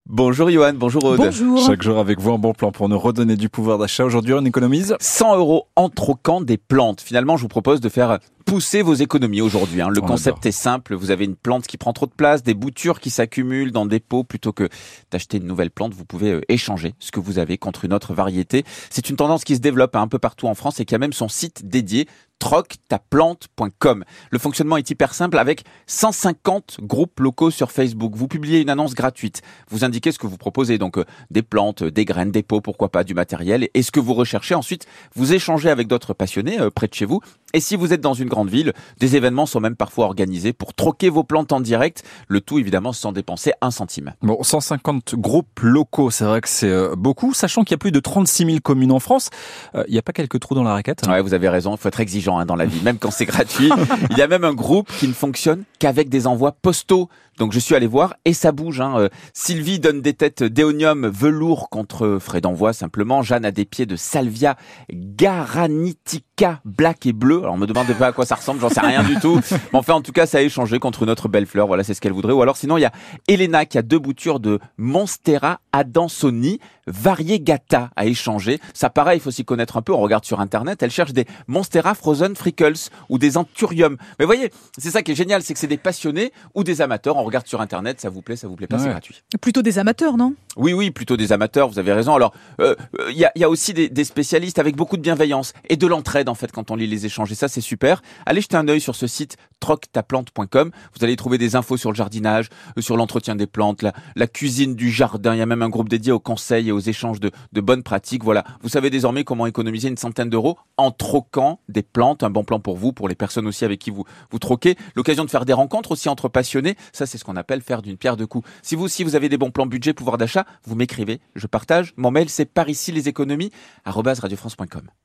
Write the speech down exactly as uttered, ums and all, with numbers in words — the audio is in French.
Bonjour Johan, bonjour Aude. Bonjour. Chaque jour avec vous un bon plan pour nous redonner du pouvoir d'achat. Aujourd'hui, on économise cent euros en troquant des plantes. Finalement, je vous propose de faire pousser vos économies aujourd'hui. Hein. Le On concept adore. est simple. Vous avez une plante qui prend trop de place, des boutures qui s'accumulent dans des pots. Plutôt que d'acheter une nouvelle plante, vous pouvez euh, échanger ce que vous avez contre une autre variété. C'est une tendance qui se développe hein, un peu partout en France et qui a même son site dédié. troque ta plante point com. Le fonctionnement est hyper simple avec cent cinquante groupes locaux sur Facebook. Vous publiez une annonce gratuite. Vous indiquez ce que vous proposez, donc euh, des plantes, des graines, des pots, pourquoi pas, du matériel et ce que vous recherchez. Ensuite, vous échangez avec d'autres passionnés euh, près de chez vous. Et si vous êtes dans une grande ville, des événements sont même parfois organisés pour troquer vos plantes en direct. Le tout évidemment sans dépenser un centime. bon, cent cinquante groupes locaux, c'est vrai que c'est euh, beaucoup, sachant qu'il y a plus de trente-six mille communes en France. Euh, Il n'y a pas quelques trous dans la raquette? Ouais, vous avez raison, il faut être exigeant hein, dans la vie, même quand c'est gratuit. Il y a même un groupe qui ne fonctionne qu'avec des envois postaux. Donc je suis allé voir et ça bouge. Hein. Euh, Sylvie donne des têtes d'éonium velours contre frais d'envoi simplement. Jeanne a des pieds de Salvia Garanitica black et bleu. Alors on me demande pas à quoi ça ressemble, j'en sais rien du tout. Mais enfin en tout cas ça a échangé contre une autre belle fleur. Voilà, c'est ce qu'elle voudrait. Ou alors sinon il y a Elena qui a deux boutures de Monstera Adansoni variegata à échanger. Ça pareil, il faut s'y connaître un peu. On regarde sur internet. Elle cherche des Monstera Frozen Freckles ou des Anthurium. Mais voyez, c'est ça qui est génial, c'est que c'est des passionnés ou des amateurs. On regarde sur internet, ça vous plaît, ça vous plaît pas, Ouais. c'est gratuit. Plutôt des amateurs, non? Oui, oui, plutôt des amateurs, vous avez raison. Alors, il euh, euh, y, a, y a aussi des, des spécialistes avec beaucoup de bienveillance et de l'entraide, en fait, quand on lit les échanges. Et ça, c'est super. Allez jeter un œil sur ce site troque ta plante point com. Vous allez y trouver des infos sur le jardinage, euh, sur l'entretien des plantes, la, la cuisine du jardin. Il y a même un groupe dédié aux conseils et aux échanges de, de bonnes pratiques. Voilà, vous savez désormais comment économiser une centaine d'euros en troquant des plantes. Un bon plan pour vous, pour les personnes aussi avec qui vous, vous troquez. L'occasion de faire des rencontres aussi entre passionnés. Ça, c'est ce qu'on appelle faire d'une pierre deux coups. Si vous aussi, vous avez des bons plans budget, pouvoir d'achat, vous m'écrivez, je partage. Mon mail, c'est par ici les économies, arobase radio france point com.